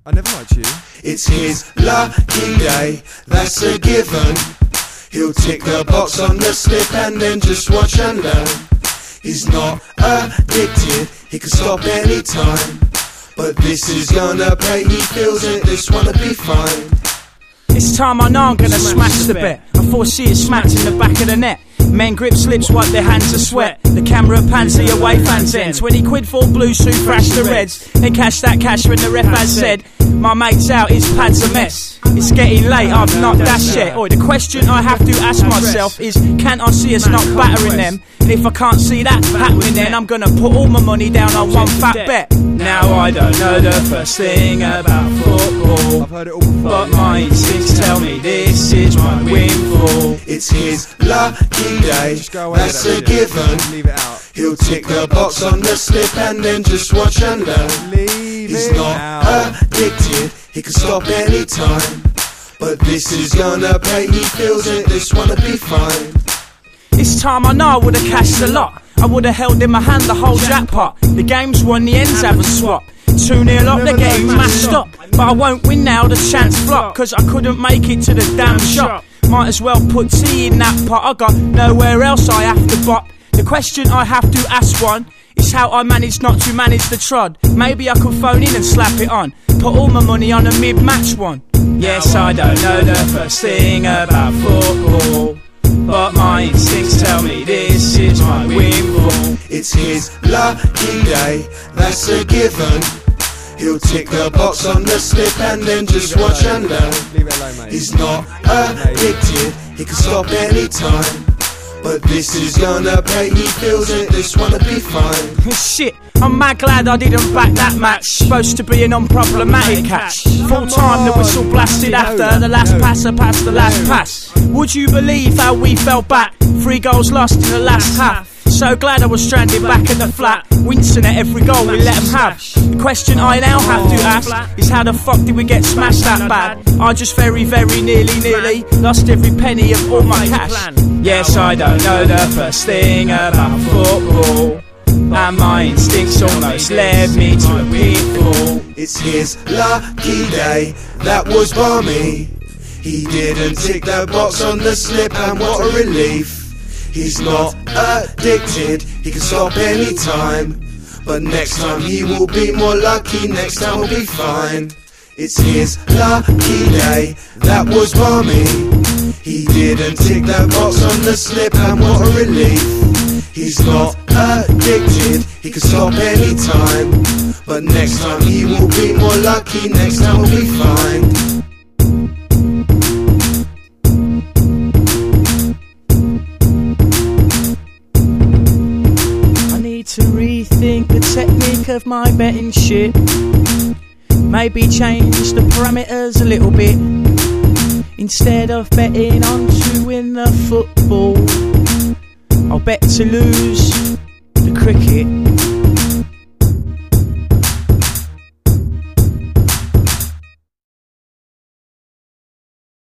I never liked you. It's his lucky day, that's a given. He'll tick the box on the slip and then just watch and learn. He's not addicted, he can stop any time. But this is gonna pay, he feels it, this one'll be fine. It's time I know I'm gonna smash the bet. I foresee it smacked in the back of the net. Men grip slips, wipe their hands of sweat. The camera pans the away fans end. 20 quid for blue suit, thrash the reds. Then cash that cash when the ref has said, my mate's out, his pad's a mess. It's getting late, I've not dashed yet. The question I have to ask myself is, can I see us not battering them? And if I can't see that happening, then I'm gonna put all my money down on one fat bet. Now I don't know the first thing about football, I've heard it all before, but my instincts tell me this is my windfall. It's his lucky day, that's a given. Leave it out. He'll tick the box on the slip and then just watch and learn. Leave He's it not out. addicted, he can stop any time. But this is gonna pay, he feels it, this one'll be fine. This time I know I would've cashed a lot. I would've held in my hand the whole jackpot. The game's won, the ends have a swap. 2-0 up, they're getting mashed up. But I won't win now, the chance flop, cause I couldn't make it to the damn shop. Might as well put tea in that pot, I got nowhere else I have to bop. The question I have to ask one is how I managed not to manage the trod. Maybe I could phone in and slap it on. Put all my money on a mid-match one. Yes, I don't know the first thing about football, but my instincts tell me this is my windfall. It's his lucky day, that's a given. He'll tick the box on the slip and then just watch and learn. Leave it alone, mate. He's not addicted, he can stop any time. But this is gonna pay, he feels it, this one'll be fine. Shit, I'm mad glad I didn't back that match. Supposed to be an unproblematic catch. Full time, the whistle blasted after the last passer passed the last pass. Would you believe how we fell back? 3 goals lost in the last half. So glad I was stranded back in the flat, wincing at every goal we let them have. The question I now have to ask is, how the fuck did we get smashed that bad? I just very nearly lost every penny of all my cash. Yes, I don't know the first thing about football, and my instincts almost led me to a pitfall. It's his lucky day, that was balmy. He didn't tick the box on the slip and what a relief. He's not addicted, he can stop any time. But next time he will be more lucky, next time we'll be fine. It's his lucky day, that was balmy. He didn't tick the box on the slip and what a relief. He's not addicted, he can stop any time. But next time he will be more lucky, next time we'll be fine. To rethink the technique of my betting shit. Maybe change the parameters a little bit. Instead of betting on to win the football, I'll bet to lose the cricket.